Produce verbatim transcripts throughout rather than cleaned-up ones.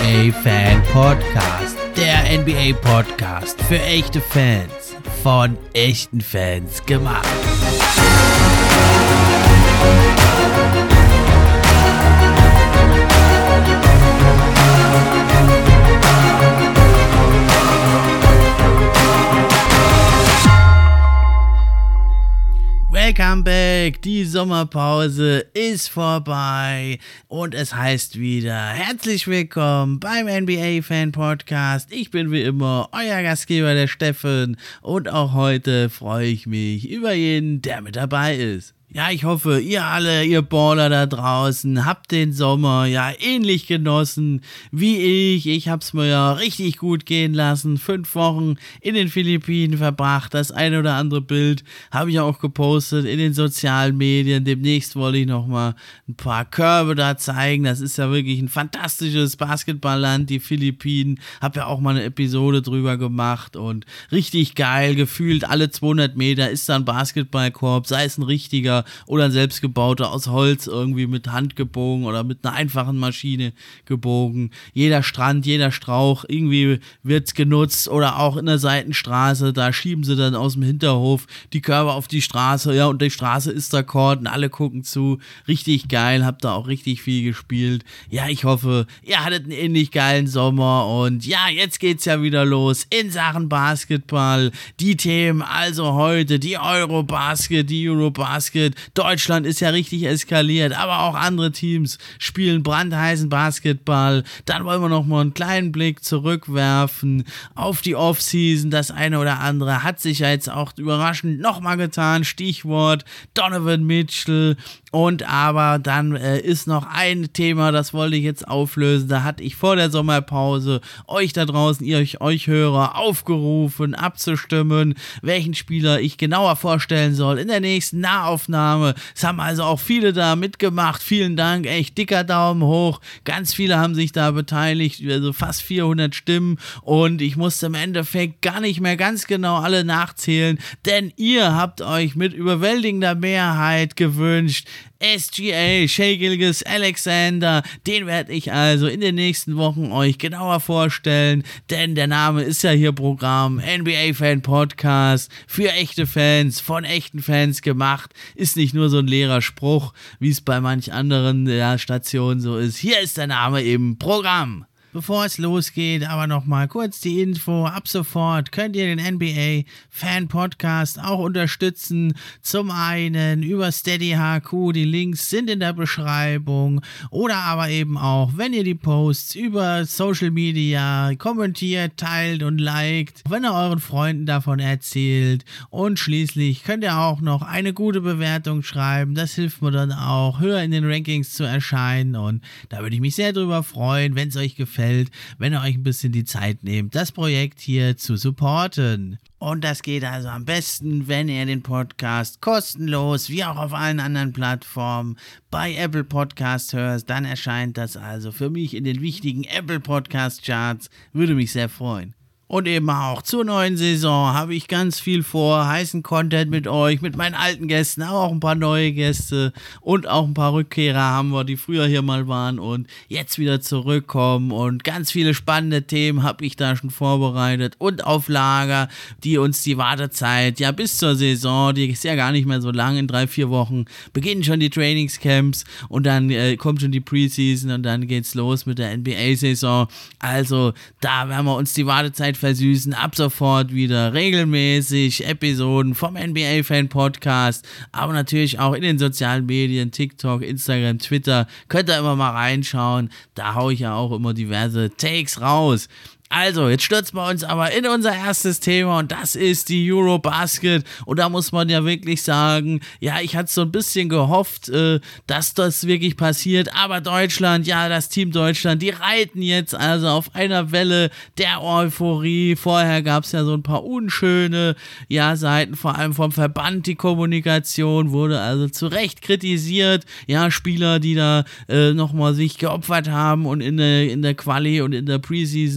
A Fan Podcast. Der N B A Podcast für echte Fans. Von echten Fans gemacht. Welcome back, die Sommerpause ist vorbei und es heißt wieder herzlich willkommen beim N B A Fan Podcast. Ich bin wie immer euer Gastgeber, der Steffen, und auch heute freue ich mich über jeden, der mit dabei ist. Ja, ich hoffe, ihr alle, ihr Baller da draußen, habt den Sommer ja ähnlich genossen wie ich. Ich hab's mir ja richtig gut gehen lassen. Fünf Wochen in den Philippinen verbracht. Das eine oder andere Bild habe ich auch gepostet in den sozialen Medien. Demnächst wollte ich nochmal ein paar Körbe da zeigen. Das ist ja wirklich ein fantastisches Basketballland, die Philippinen. Hab ja auch mal eine Episode drüber gemacht und richtig geil. Gefühlt alle zweihundert Meter ist da ein Basketballkorb, sei es ein richtiger oder ein selbstgebauter aus Holz irgendwie mit Hand gebogen oder mit einer einfachen Maschine gebogen. Jeder Strand, jeder Strauch, irgendwie wird's genutzt oder auch in der Seitenstraße, da schieben sie dann aus dem Hinterhof die Körbe auf die Straße, ja, und die Straße ist der Court und alle gucken zu. Richtig geil, hab da auch richtig viel gespielt. Ja, ich hoffe, ihr hattet einen ähnlich geilen Sommer und ja, jetzt geht's ja wieder los in Sachen Basketball. Die Themen also heute, die Eurobasket, die Eurobasket. Deutschland ist ja richtig eskaliert, aber auch andere Teams spielen brandheißen Basketball. Dann wollen wir noch mal einen kleinen Blick zurückwerfen auf die Offseason. Das eine oder andere hat sich ja jetzt auch überraschend nochmal getan. Stichwort Donovan Mitchell. Und aber dann äh, ist noch ein Thema, das wollte ich jetzt auflösen. Da hatte ich vor der Sommerpause euch da draußen, ihr euch, euch Hörer, aufgerufen, abzustimmen, welchen Spieler ich genauer vorstellen soll in der nächsten Nahaufnahme. Es haben also auch viele da mitgemacht. Vielen Dank, echt dicker Daumen hoch. Ganz viele haben sich da beteiligt, also fast vierhundert Stimmen. Und ich musste im Endeffekt gar nicht mehr ganz genau alle nachzählen, denn ihr habt euch mit überwältigender Mehrheit gewünscht, S G A, Shai Gilgeous-Alexander, den werde ich also in den nächsten Wochen euch genauer vorstellen, denn der Name ist ja hier Programm, N B A Fan Podcast, für echte Fans, von echten Fans gemacht, ist nicht nur so ein leerer Spruch, wie es bei manch anderen ja, Stationen so ist. Hier ist der Name eben Programm. Bevor es losgeht, aber nochmal kurz die Info. Ab sofort könnt ihr den N B A Fan Podcast auch unterstützen. Zum einen über Steady H Q, die Links sind in der Beschreibung. Oder aber eben auch, wenn ihr die Posts über Social Media kommentiert, teilt und liked, wenn ihr euren Freunden davon erzählt. Und schließlich könnt ihr auch noch eine gute Bewertung schreiben. Das hilft mir dann auch, höher in den Rankings zu erscheinen. Und da würde ich mich sehr drüber freuen, wenn es euch gefällt, wenn ihr euch ein bisschen die Zeit nehmt, das Projekt hier zu supporten. Und das geht also am besten, wenn ihr den Podcast kostenlos, wie auch auf allen anderen Plattformen, bei Apple Podcast hört. Dann erscheint das also für mich in den wichtigen Apple Podcast Charts. Würde mich sehr freuen. Und eben auch zur neuen Saison habe ich ganz viel vor, heißen Content mit euch, mit meinen alten Gästen, aber auch ein paar neue Gäste und auch ein paar Rückkehrer haben wir, die früher hier mal waren und jetzt wieder zurückkommen, und ganz viele spannende Themen habe ich da schon vorbereitet und auf Lager, die uns die Wartezeit, ja bis zur Saison, die ist ja gar nicht mehr so lang, in drei, vier Wochen beginnen schon die Trainingscamps und dann äh, kommt schon die Preseason und dann geht's los mit der N B A-Saison, also da werden wir uns die Wartezeit versüßen. Ab sofort wieder regelmäßig Episoden vom N B A Fan Podcast, aber natürlich auch in den sozialen Medien, TikTok, Instagram, Twitter, könnt ihr immer mal reinschauen, da haue ich ja auch immer diverse Takes raus. Also, jetzt stürzen wir uns aber in unser erstes Thema und das ist die Eurobasket, und da muss man ja wirklich sagen, ja, ich hatte so ein bisschen gehofft, äh, dass das wirklich passiert, aber Deutschland, ja, das Team Deutschland, die reiten jetzt also auf einer Welle der Euphorie. Vorher gab es ja so ein paar unschöne, ja, Seiten, vor allem vom Verband, die Kommunikation wurde also zu Recht kritisiert, ja, Spieler, die da äh, nochmal sich geopfert haben und in der, in der Quali und in der Preseason und in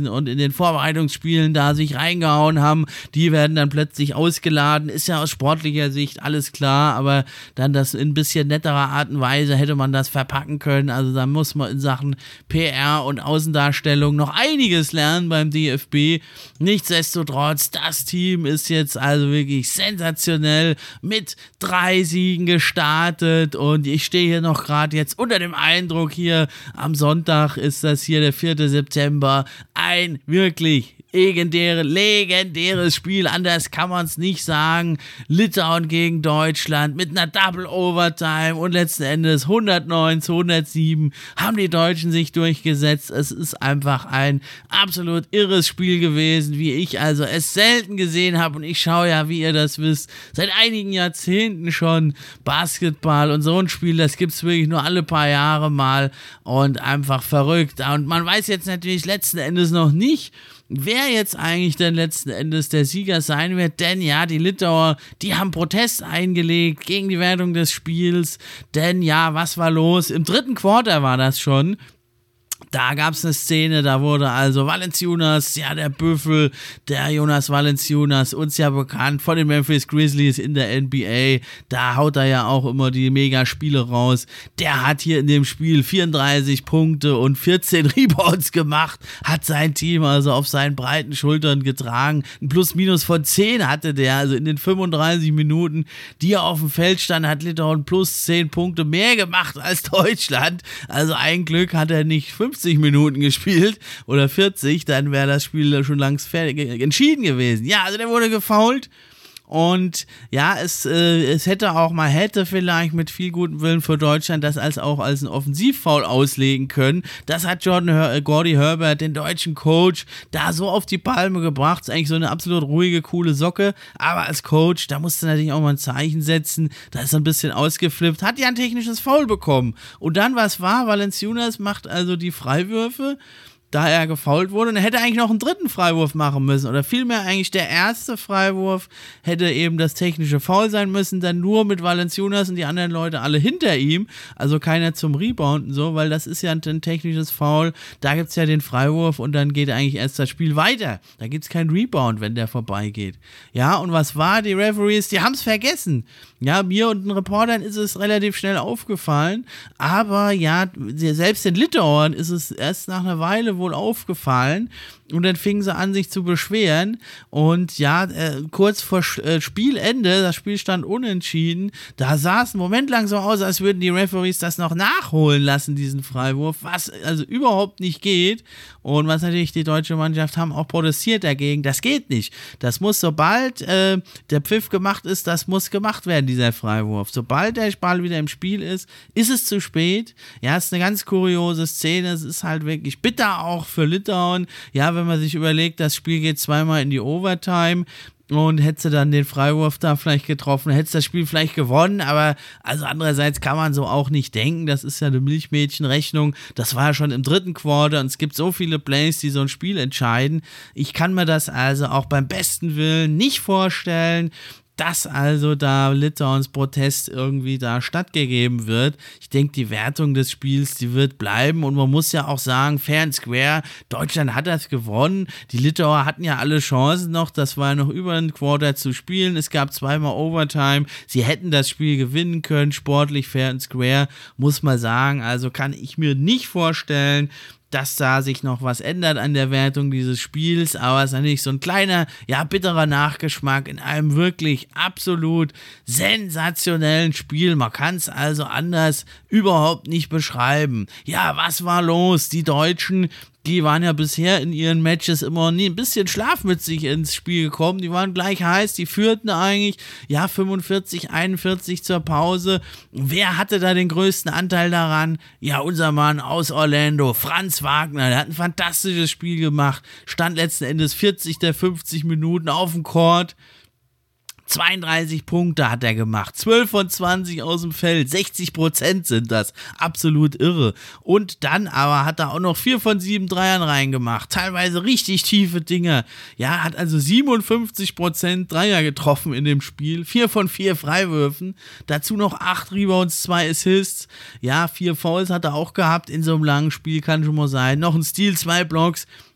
den Vorbereitungsspielen da sich reingehauen haben, die werden dann plötzlich ausgeladen. Ist ja aus sportlicher Sicht alles klar, aber dann das in ein bisschen netterer Art und Weise hätte man das verpacken können. Also da muss man in Sachen P R und Außendarstellung noch einiges lernen beim D F B. Nichtsdestotrotz, das Team ist jetzt also wirklich sensationell mit drei Siegen gestartet und ich stehe hier noch gerade jetzt unter dem Eindruck hier. Am Sonntag ist das hier der vierte September. Ein wirklich legendäre, legendäres Spiel, anders kann man es nicht sagen. Litauen gegen Deutschland mit einer Double Overtime und letzten Endes hundertneun zu hundertsieben haben die Deutschen sich durchgesetzt. Es ist einfach ein absolut irres Spiel gewesen, wie ich also es selten gesehen habe und ich schaue ja, wie ihr das wisst, seit einigen Jahrzehnten schon Basketball und so ein Spiel, das gibt es wirklich nur alle paar Jahre mal und einfach verrückt. Und man weiß jetzt natürlich letzten Endes noch nicht, wer jetzt eigentlich denn letzten Endes der Sieger sein wird, denn ja, die Litauer, die haben Protest eingelegt gegen die Wertung des Spiels, denn ja, was war los? Im dritten Quarter war das schon. Da gab es eine Szene, da wurde also Valanciunas, ja der Büffel, der Jonas Valanciunas, uns ja bekannt von den Memphis Grizzlies in der N B A, da haut er ja auch immer die Mega-Spiele raus, der hat hier in dem Spiel vierunddreißig Punkte und vierzehn Rebounds gemacht, hat sein Team also auf seinen breiten Schultern getragen, ein Plus-Minus von zehn hatte der, also in den fünfunddreißig Minuten, die er auf dem Feld stand, hat Litauen plus zehn Punkte mehr gemacht als Deutschland, also ein Glück hat er nicht fünfzig Minuten gespielt oder vierzig, dann wäre das Spiel schon längst fertig entschieden gewesen. Ja, also der wurde gefoult und ja, es, äh, es hätte auch mal, hätte vielleicht mit viel gutem Willen für Deutschland das als auch als ein Offensivfoul auslegen können. Das hat Jordan Her- Gordy Herbert, den deutschen Coach, da so auf die Palme gebracht. Ist eigentlich so eine absolut ruhige, coole Socke, aber als Coach, da musste natürlich auch mal ein Zeichen setzen, da ist er ein bisschen ausgeflippt, hat ja ein technisches Foul bekommen. Und dann, was war? Valanciunas macht also die Freiwürfe, da er gefoult wurde, und er hätte eigentlich noch einen dritten Freiwurf machen müssen, oder vielmehr eigentlich der erste Freiwurf hätte eben das technische Foul sein müssen, dann nur mit Valanciunas und die anderen Leute alle hinter ihm, also keiner zum Rebounden so, weil das ist ja ein, ein technisches Foul, da gibt es ja den Freiwurf und dann geht eigentlich erst das Spiel weiter, da gibt es keinen Rebound, wenn der vorbeigeht. Ja, und was war? Die Referees, die haben es vergessen. Ja, mir und den Reportern ist es relativ schnell aufgefallen, aber ja, selbst den Litauern ist es erst nach einer Weile wohl aufgefallen und dann fingen sie an, sich zu beschweren und ja, äh, kurz vor äh, Spielende, das Spiel stand unentschieden, da sah es einen Moment lang so aus, als würden die Referees das noch nachholen lassen, diesen Freiwurf, was also überhaupt nicht geht und was natürlich die deutsche Mannschaft haben auch protestiert dagegen, das geht nicht, das muss, sobald äh, der Pfiff gemacht ist, das muss gemacht werden, dieser Freiwurf, sobald der Ball wieder im Spiel ist, ist es zu spät, ja, es ist eine ganz kuriose Szene, es ist halt wirklich bitter auch für Litauen, ja, wenn man sich überlegt, das Spiel geht zweimal in die Overtime und hätte dann den Freiwurf da vielleicht getroffen, hätte das Spiel vielleicht gewonnen, aber also andererseits kann man so auch nicht denken, das ist ja eine Milchmädchenrechnung, das war ja schon im dritten Quarter und es gibt so viele Plays, die so ein Spiel entscheiden, ich kann mir das also auch beim besten Willen nicht vorstellen, dass also da Litauens Protest irgendwie da stattgegeben wird. Ich denke, die Wertung des Spiels, die wird bleiben und man muss ja auch sagen, fair and square, Deutschland hat das gewonnen, die Litauer hatten ja alle Chancen noch, das war noch über ein Quarter zu spielen, es gab zweimal Overtime, sie hätten das Spiel gewinnen können, sportlich fair and square, muss man sagen, also kann ich mir nicht vorstellen, dass da sich noch was ändert an der Wertung dieses Spiels, aber es ist natürlich so ein kleiner, ja, bitterer Nachgeschmack in einem wirklich absolut sensationellen Spiel. Man kann es also anders überhaupt nicht beschreiben. Ja, was war los? Die Deutschen, die waren ja bisher in ihren Matches immer nie ein bisschen schlafmützig ins Spiel gekommen. Die waren gleich heiß, die führten eigentlich, ja, fünfundvierzig, einundvierzig zur Pause. Wer hatte da den größten Anteil daran? Ja, unser Mann aus Orlando, Franz Wagner, der hat ein fantastisches Spiel gemacht, stand letzten Endes vierzig der fünfzig Minuten auf dem Court. zweiunddreißig Punkte hat er gemacht, zwölf von zwanzig aus dem Feld, sechzig Prozent sind das, absolut irre. Und dann aber hat er auch noch vier von sieben Dreiern reingemacht, teilweise richtig tiefe Dinger. Ja, hat also siebenundfünfzig Prozent Dreier getroffen in dem Spiel, vier von vier Freiwürfen, dazu noch acht Rebounds, zwei Assists, ja, vier Fouls hat er auch gehabt in so einem langen Spiel, kann schon mal sein, noch ein Steal, zwei Blocks.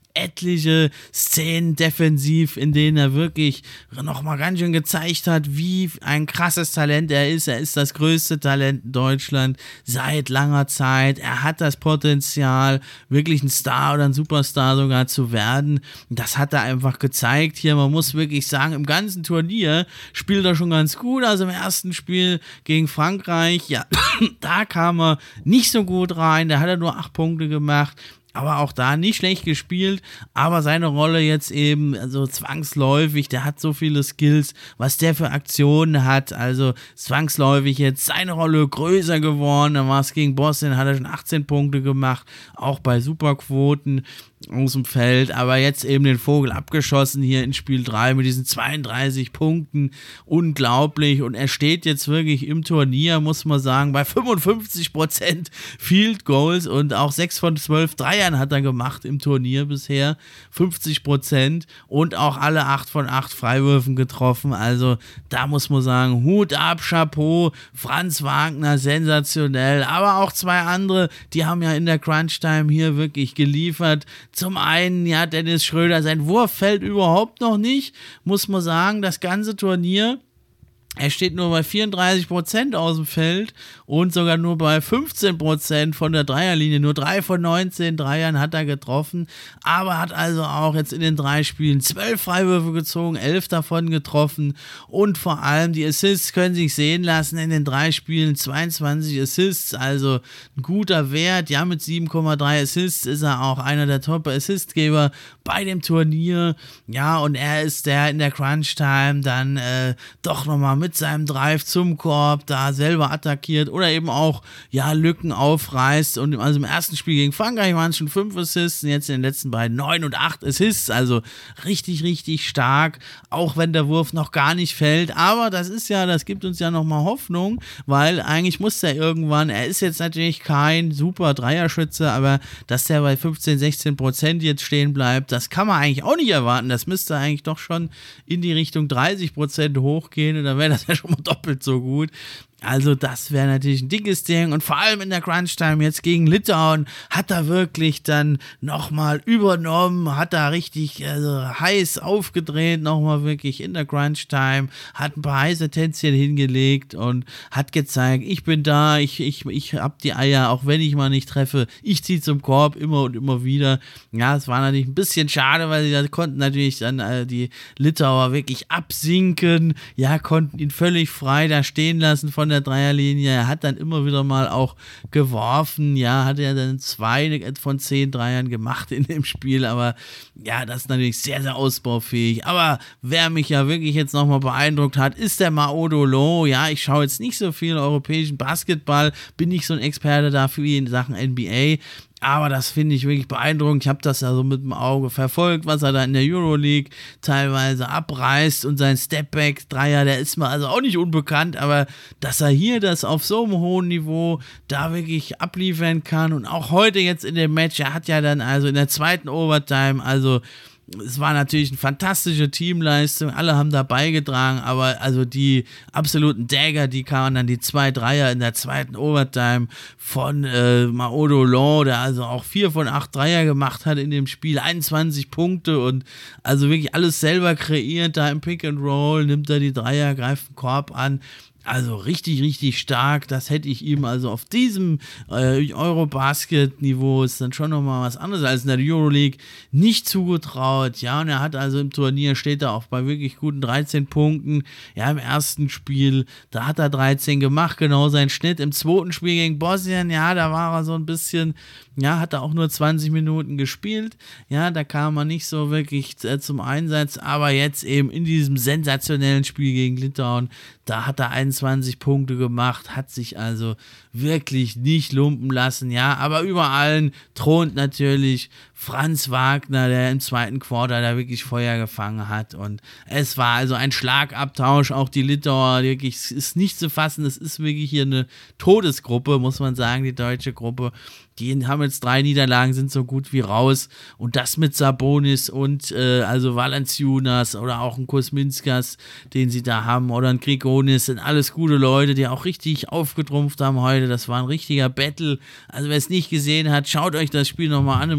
etliche Szenen defensiv, in denen er wirklich nochmal ganz schön gezeigt hat, wie ein krasses Talent er ist. Er ist das größte Talent in Deutschland seit langer Zeit. Er hat das Potenzial, wirklich ein Star oder ein Superstar sogar zu werden. Das hat er einfach gezeigt hier. Man muss wirklich sagen, im ganzen Turnier spielt er schon ganz gut. Also im ersten Spiel gegen Frankreich, ja, da kam er nicht so gut rein. Da hat er nur acht Punkte gemacht. Aber auch da nicht schlecht gespielt, aber seine Rolle jetzt eben, also zwangsläufig, der hat so viele Skills, was der für Aktionen hat, also zwangsläufig jetzt seine Rolle größer geworden, dann war es gegen Bosnien, hat er schon achtzehn Punkte gemacht, auch bei Superquoten aus dem Feld, aber jetzt eben den Vogel abgeschossen hier in Spiel drei mit diesen zweiunddreißig Punkten, unglaublich, und er steht jetzt wirklich im Turnier, muss man sagen, bei fünfundfünfzig Prozent Field Goals und auch sechs von zwölf Dreiern hat er gemacht im Turnier bisher, fünfzig Prozent, und auch alle acht von acht Freiwürfen getroffen, also da muss man sagen, Hut ab, Chapeau, Franz Wagner, sensationell, aber auch zwei andere, die haben ja in der Crunch-Time hier wirklich geliefert. Zum einen, ja, Dennis Schröder, sein Wurf fällt überhaupt noch nicht, muss man sagen, das ganze Turnier. Er steht nur bei vierunddreißig Prozent aus dem Feld und sogar nur bei fünfzehn Prozent von der Dreierlinie. Nur drei von neunzehn Dreiern hat er getroffen, aber hat also auch jetzt in den drei Spielen zwölf Freiwürfe gezogen, elf davon getroffen, und vor allem die Assists können sich sehen lassen in den drei Spielen, zweiundzwanzig Assists, also ein guter Wert. Ja, mit sieben Komma drei Assists ist er auch einer der Top-Assistgeber bei dem Turnier. Ja, und er ist der in der Crunch-Time dann äh, doch nochmal mit mit seinem Drive zum Korb da selber attackiert oder eben auch, ja, Lücken aufreißt, und also im ersten Spiel gegen Frankreich waren es schon fünf Assists, und jetzt in den letzten beiden neun und acht Assists, also richtig, richtig stark, auch wenn der Wurf noch gar nicht fällt, aber das ist ja, das gibt uns ja nochmal Hoffnung, weil eigentlich muss er irgendwann, er ist jetzt natürlich kein super Dreierschütze, aber dass der bei fünfzehn, sechzehn Prozent jetzt stehen bleibt, das kann man eigentlich auch nicht erwarten, das müsste eigentlich doch schon in die Richtung dreißig Prozent hochgehen, und dann wäre das ja schon mal doppelt so gut. Also das wäre natürlich ein dickes Ding, und vor allem in der Crunch-Time jetzt gegen Litauen hat er wirklich dann nochmal übernommen, hat da richtig also, heiß aufgedreht, nochmal wirklich in der Crunch-Time, hat ein paar heiße Tänzchen hingelegt und hat gezeigt, ich bin da, ich, ich, ich hab die Eier, auch wenn ich mal nicht treffe, ich ziehe zum Korb immer und immer wieder. Ja, es war natürlich ein bisschen schade, weil sie da konnten natürlich dann äh, die Litauer wirklich absinken, ja, konnten ihn völlig frei da stehen lassen von der Dreierlinie. Er hat dann immer wieder mal auch geworfen, ja, hat er dann zwei von zehn Dreiern gemacht in dem Spiel, aber ja, das ist natürlich sehr, sehr ausbaufähig. Aber wer mich ja wirklich jetzt nochmal beeindruckt hat, ist der Maodo Lo. Ja, ich schaue jetzt nicht so viel europäischen Basketball, bin nicht so ein Experte dafür wie in Sachen N B A, aber das finde ich wirklich beeindruckend. Ich habe das ja so mit dem Auge verfolgt, was er da in der Euroleague teilweise abreißt, und sein Stepback-Dreier, der ist mir also auch nicht unbekannt, aber dass er hier das auf so einem hohen Niveau da wirklich abliefern kann, und auch heute jetzt in dem Match, er hat ja dann also in der zweiten Overtime, also es war natürlich eine fantastische Teamleistung, alle haben da beigetragen, aber also die absoluten Dagger, die kamen dann die zwei Dreier in der zweiten Overtime von äh, Maodo Lo, der also auch vier von acht Dreier gemacht hat in dem Spiel, einundzwanzig Punkte, und also wirklich alles selber kreiert, da im Pick and Roll, nimmt er die Dreier, greift den Korb an. Also richtig, richtig stark. Das hätte ich ihm also auf diesem äh, Eurobasket-Niveau, ist dann schon nochmal was anderes als in der Euroleague, nicht zugetraut. Ja, und er hat also im Turnier, steht er auch bei wirklich guten dreizehn Punkten. Ja, im ersten Spiel, da hat er dreizehn gemacht, genau sein Schnitt. Im zweiten Spiel gegen Bosnien, ja, da war er so ein bisschen, ja, hat er auch nur zwanzig Minuten gespielt. Ja, da kam er nicht so wirklich äh, zum Einsatz. Aber jetzt eben in diesem sensationellen Spiel gegen Litauen, da hat er einundzwanzig Punkte gemacht, hat sich also wirklich nicht lumpen lassen, ja, aber über allen thront natürlich Franz Wagner, der im zweiten Quarter da wirklich Feuer gefangen hat, und es war also ein Schlagabtausch, auch die Litauer, wirklich, es ist nicht zu fassen, es ist wirklich hier eine Todesgruppe, muss man sagen, die deutsche Gruppe. Die haben jetzt drei Niederlagen, sind so gut wie raus, und das mit Sabonis und äh, also Valanciunas oder auch ein Kuzminskas, den sie da haben, oder ein Grigonis, sind alles gute Leute, die auch richtig aufgetrumpft haben heute. Das war ein richtiger Battle. Also wer es nicht gesehen hat, schaut euch das Spiel nochmal an im Real Life.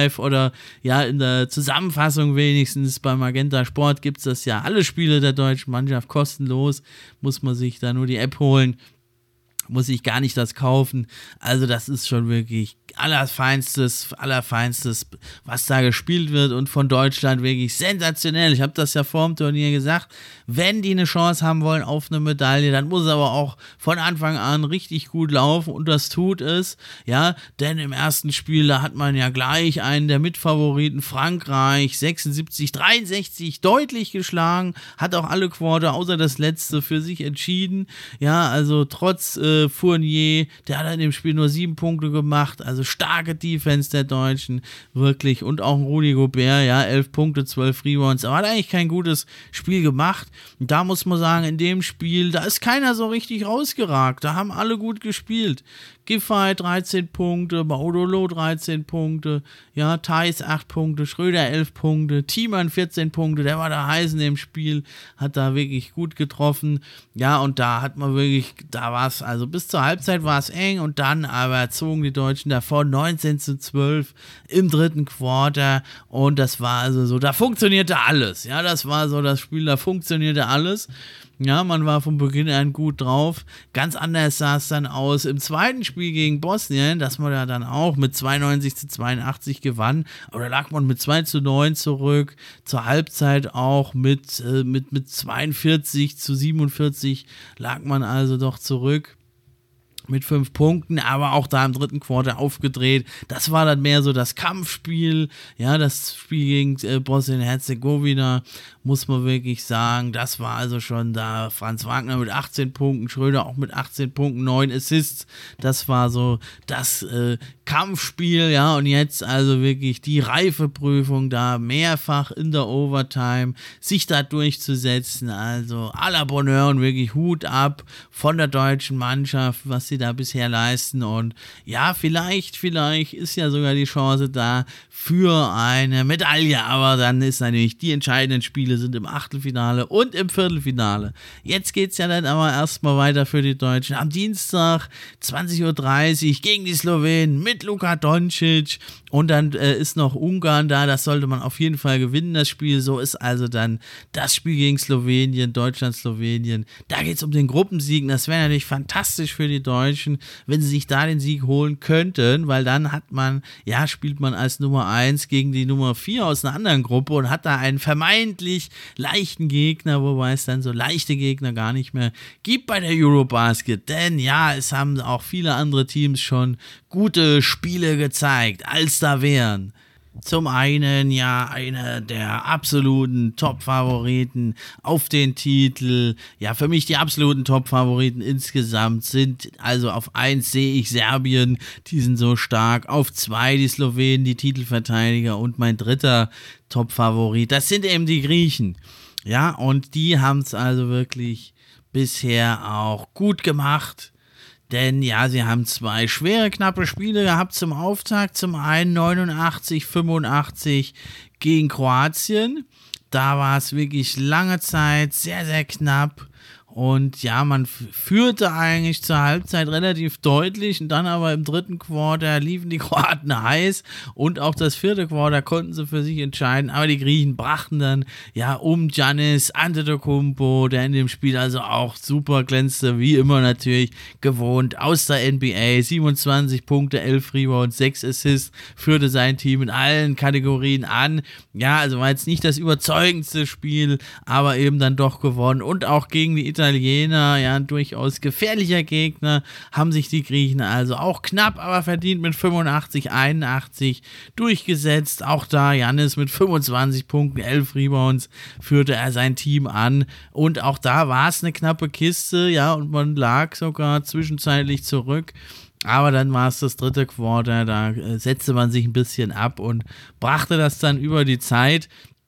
Live oder ja in der Zusammenfassung wenigstens bei Magenta Sport gibt es das ja, alle Spiele der deutschen Mannschaft kostenlos, muss man sich da nur die App holen, muss ich gar nicht das kaufen, also das ist schon wirklich allerfeinstes, allerfeinstes, was da gespielt wird und von Deutschland wirklich sensationell. Ich habe das ja vor dem Turnier gesagt, wenn die eine Chance haben wollen auf eine Medaille, dann muss es aber auch von Anfang an richtig gut laufen und das tut es, ja, denn im ersten Spiel, da hat man ja gleich einen der Mitfavoriten, Frankreich, sechsundsiebzig dreiundsechzig, deutlich geschlagen, hat auch alle Quarter, außer das letzte, für sich entschieden, ja, also trotz äh, Fournier, der hat in dem Spiel nur sieben Punkte gemacht, also starke Defense der Deutschen, wirklich, und auch ein Rudy Gobert, ja, elf Punkte, zwölf Rebounds, aber hat eigentlich kein gutes Spiel gemacht, und da muss man sagen, in dem Spiel, da ist keiner so richtig rausgeragt, da haben alle gut gespielt. Giffey dreizehn Punkte, Baudolo dreizehn Punkte, ja, Theis acht Punkte, Schröder elf Punkte, Thiemann vierzehn Punkte, der war da heiß in dem Spiel, hat da wirklich gut getroffen, ja, und da hat man wirklich, da war es, also bis zur Halbzeit war es eng und dann aber zogen die Deutschen davon neunzehn zu zwölf im dritten Quarter und das war also so, da funktionierte alles, ja, das war so das Spiel, da funktionierte alles. Ja, man war von Beginn an gut drauf. Ganz anders sah es dann aus im zweiten Spiel gegen Bosnien, dass man da dann auch mit zweiundneunzig zu zweiundachtzig gewann. Aber da lag man mit zwei zu neun zurück. Zur Halbzeit auch mit, äh, mit, mit zweiundvierzig zu siebenundvierzig lag man also doch zurück. Mit fünf Punkten, aber auch da im dritten Quarter aufgedreht. Das war dann mehr so das Kampfspiel, ja, das Spiel gegen äh, Bosnien-Herzegowina, muss man wirklich sagen. Das war also schon da Franz Wagner mit achtzehn Punkten, Schröder auch mit achtzehn Punkten, neun Assists. Das war so das äh, Kampfspiel, ja, und jetzt also wirklich die Reifeprüfung da mehrfach in der Overtime, sich da durchzusetzen. Also à la Bonheur und wirklich Hut ab von der deutschen Mannschaft, was sie da bisher leisten und ja, vielleicht, vielleicht ist ja sogar die Chance da für eine Medaille, aber dann ist natürlich, die entscheidenden Spiele sind im Achtelfinale und im Viertelfinale. Jetzt geht es ja dann aber erstmal weiter für die Deutschen. Am Dienstag zwanzig Uhr dreißig gegen die Slowenen mit Luka Doncic und dann äh, ist noch Ungarn da, das sollte man auf jeden Fall gewinnen, das Spiel. So ist also dann das Spiel gegen Slowenien, Deutschland-Slowenien. Da geht es um den Gruppensieg, das wäre natürlich fantastisch für die Deutschen. Deutschen, wenn sie sich da den Sieg holen könnten, weil dann hat man, ja, spielt man als Nummer eins gegen die Nummer vier aus einer anderen Gruppe und hat da einen vermeintlich leichten Gegner, wobei es dann so leichte Gegner gar nicht mehr gibt bei der Eurobasket, denn ja, es haben auch viele andere Teams schon gute Spiele gezeigt, als da wären. Zum einen ja einer der absoluten Top-Favoriten auf den Titel. Ja, für mich die absoluten Top-Favoriten insgesamt sind, also auf eins sehe ich Serbien, die sind so stark. Auf zwei die Slowenen, die Titelverteidiger und mein dritter Top-Favorit, das sind eben die Griechen. Ja, und die haben es also wirklich bisher auch gut gemacht. Denn ja, sie haben zwei schwere, knappe Spiele gehabt zum Auftakt. Zum einen neunundachtzig fünfundachtzig gegen Kroatien. Da war es wirklich lange Zeit sehr, sehr knapp. Und ja, man führte eigentlich zur Halbzeit relativ deutlich und dann aber im dritten Quarter liefen die Kroaten heiß und auch das vierte Quarter konnten sie für sich entscheiden, aber die Griechen brachten dann ja um Giannis Antetokounmpo, der in dem Spiel also auch super glänzte, wie immer natürlich gewohnt aus der N B A, siebenundzwanzig Punkte, elf Rebounds, sechs Assists, führte sein Team in allen Kategorien an. Ja, also war jetzt nicht das überzeugendste Spiel, aber eben dann doch gewonnen und auch gegen die Italiener Italiener, ja, durchaus gefährlicher Gegner, haben sich die Griechen also auch knapp, aber verdient mit fünfundachtzig einundachtzig durchgesetzt. Auch da Giannis mit fünfundzwanzig Punkten, elf Rebounds führte er sein Team an und auch da war es eine knappe Kiste, ja, und man lag sogar zwischenzeitlich zurück. Aber dann war es das dritte Quarter, da äh, setzte man sich ein bisschen ab und brachte das dann über die Zeit.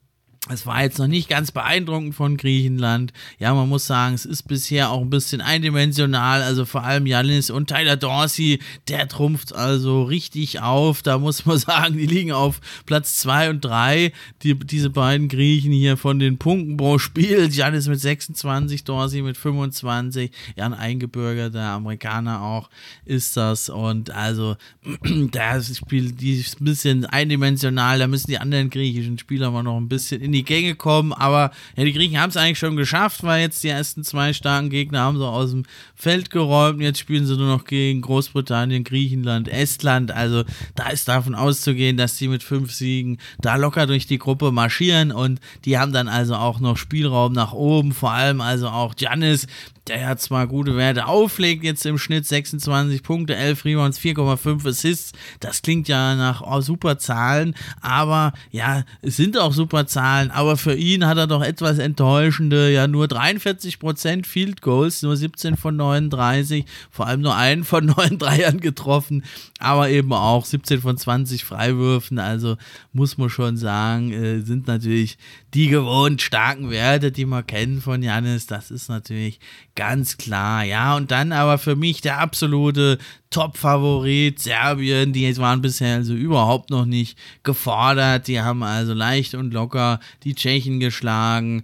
Es war jetzt noch nicht ganz beeindruckend von Griechenland. Ja, man muss sagen, es ist bisher auch ein bisschen eindimensional. Also vor allem Giannis und Tyler Dorsey, der trumpft also richtig auf. Da muss man sagen, die liegen auf Platz zwei und drei. Die, diese beiden Griechen hier von den Punkten pro Spiel. Giannis mit sechsundzwanzig, Dorsey mit fünfundzwanzig. Ja, ein eingebürgerter Amerikaner auch ist das. Und also, das Spiel, die ist ein bisschen eindimensional. Da müssen die anderen griechischen Spieler mal noch ein bisschen in die Gänge kommen, aber ja, die Griechen haben es eigentlich schon geschafft, weil jetzt die ersten zwei starken Gegner haben sie aus dem Feld geräumt. Jetzt spielen sie nur noch gegen Großbritannien, Griechenland, Estland. Also da ist davon auszugehen, dass die mit fünf Siegen da locker durch die Gruppe marschieren und die haben dann also auch noch Spielraum nach oben, vor allem also auch Giannis, der ja zwar gute Werte auflegt, jetzt im Schnitt sechsundzwanzig Punkte, elf Rebounds, vier Komma fünf Assists. Das klingt ja nach oh, super Zahlen, aber ja, es sind auch super Zahlen, aber für ihn hat er doch etwas enttäuschende, ja nur dreiundvierzig Prozent Field Goals, nur siebzehn von neununddreißig, vor allem nur einen von neun Dreiern getroffen, aber eben auch siebzehn von zwanzig Freiwürfen, also muss man schon sagen, äh, sind natürlich die gewohnt starken Werte, die man kennt von Giannis, das ist natürlich ganz klar, ja, und dann aber für mich der absolute Top-Favorit Serbien, die waren bisher also überhaupt noch nicht gefordert, die haben also leicht und locker die Tschechen geschlagen.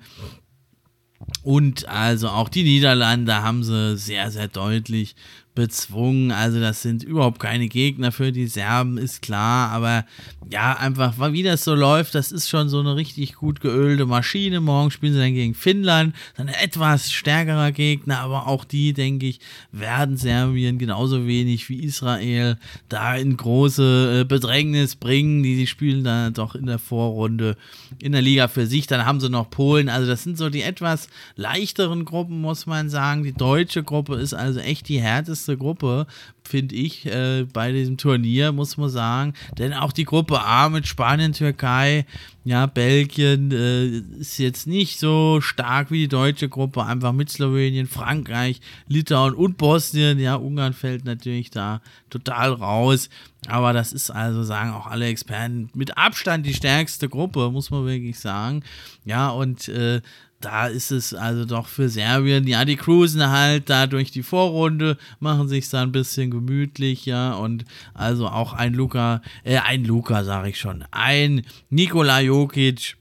Und also auch die Niederlande haben sie sehr, sehr deutlich bezwungen. Also das sind überhaupt keine Gegner für die Serben, ist klar. Aber ja, einfach, wie das so läuft, das ist schon so eine richtig gut geölte Maschine. Morgen spielen sie dann gegen Finnland, dann ein etwas stärkerer Gegner. Aber auch die, denke ich, werden Serbien genauso wenig wie Israel da in große Bedrängnis bringen. Die, die spielen da doch in der Vorrunde in der Liga für sich. Dann haben sie noch Polen. Also das sind so die etwas leichteren Gruppen, muss man sagen. Die deutsche Gruppe ist also echt die härteste Gruppe, finde ich, äh, bei diesem Turnier, muss man sagen. Denn auch die Gruppe A mit Spanien, Türkei, ja, Belgien äh, ist jetzt nicht so stark wie die deutsche Gruppe, einfach mit Slowenien, Frankreich, Litauen und Bosnien. Ja, Ungarn fällt natürlich da total raus. Aber das ist also, sagen auch alle Experten, mit Abstand die stärkste Gruppe, muss man wirklich sagen. Ja, und äh, da ist es also doch für Serbien, ja, die cruisen halt da durch die Vorrunde, machen sich da ein bisschen gemütlich, ja, und also auch ein Luka, äh, ein Luka, sag ich schon, ein Nikola Jokic,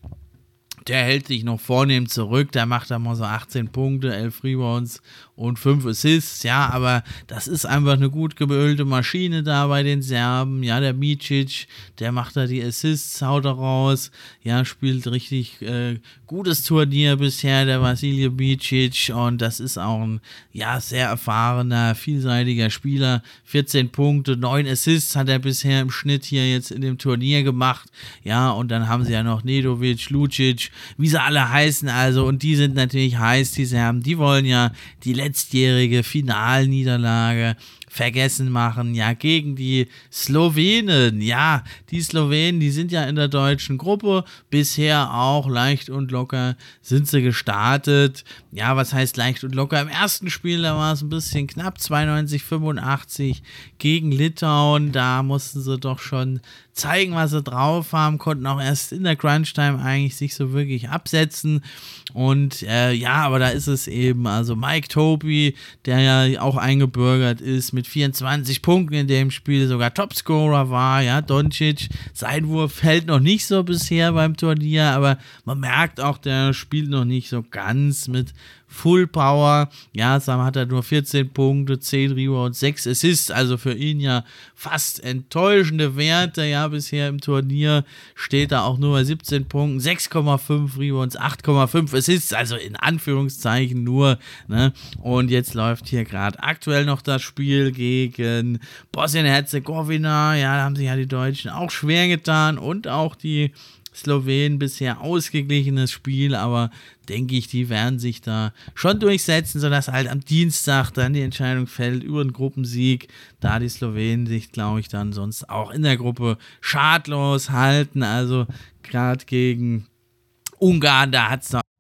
der hält sich noch vornehm zurück, der macht da mal so achtzehn Punkte, elf Rebounds und fünf Assists, ja, aber das ist einfach eine gut geölte Maschine da bei den Serben, ja, der Micic, der macht da die Assists, haut da raus, ja, spielt richtig äh, gutes Turnier bisher, der Vasilije Micic, und das ist auch ein, ja, sehr erfahrener, vielseitiger Spieler, vierzehn Punkte, neun Assists hat er bisher im Schnitt hier jetzt in dem Turnier gemacht, ja, und dann haben sie ja noch Nedovic, Lucic, wie sie alle heißen, also, und die sind natürlich heiß, die Serben, die wollen ja die letztjährige Finalniederlage vergessen machen, ja, gegen die Slowenen, ja, die Slowenen, die sind ja in der deutschen Gruppe, bisher auch leicht und locker sind sie gestartet, ja, was heißt leicht und locker, im ersten Spiel, da war es ein bisschen knapp, zweiundneunzig fünfundachtzig gegen Litauen, da mussten sie doch schon zeigen, was sie drauf haben, konnten auch erst in der Crunch-Time eigentlich sich so wirklich absetzen und äh, ja, aber da ist es eben, also Mike Tobey, der ja auch eingebürgert ist, mit vierundzwanzig Punkten in dem Spiel sogar Topscorer war, ja, Doncic, sein Wurf fällt noch nicht so bisher beim Turnier, aber man merkt auch, der spielt noch nicht so ganz mit Full Power, ja, Sam hat er nur vierzehn Punkte, zehn Rebounds, sechs Assists, also für ihn ja fast enttäuschende Werte, ja, bisher im Turnier steht er auch nur bei siebzehn Punkten, sechs Komma fünf Rebounds, acht Komma fünf Assists, also in Anführungszeichen nur, ne, und jetzt läuft hier gerade aktuell noch das Spiel gegen Bosnien-Herzegowina, ja, da haben sich ja die Deutschen auch schwer getan und auch die Slowenen bisher ausgeglichenes Spiel, aber denke ich, die werden sich da schon durchsetzen, sodass halt am Dienstag dann die Entscheidung fällt über den Gruppensieg, da die Slowenen sich, glaube ich, dann sonst auch in der Gruppe schadlos halten, also gerade gegen Ungarn, da hat es